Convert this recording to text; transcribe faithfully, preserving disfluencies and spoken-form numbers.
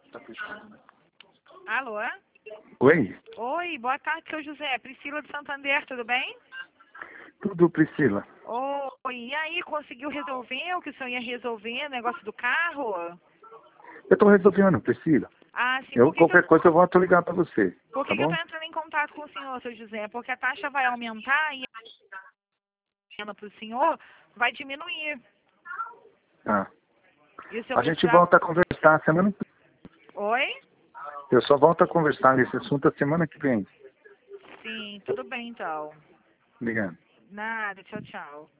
Tá fechando, né? Alô? Oi? Oi, boa tarde, seu José. Priscila de Santander, tudo bem? Tudo, Priscila. Oi, e aí, conseguiu resolver o que o senhor ia resolver, negócio do carro? Eu tô resolvendo, Priscila. Ah, sim, Eu, por que, que, qualquer eu, coisa eu volto a ligar pra você, por tá que, que eu bom? tô entrando em contato com o senhor, seu José? Porque a taxa vai aumentar e a para o senhor vai diminuir. Tá. E o senhor A gente precisava... volta a conversar semana que Oi? Eu só volto a conversar nesse assunto a semana que vem. Sim, tudo bem então. Obrigado. Nada, tchau, tchau.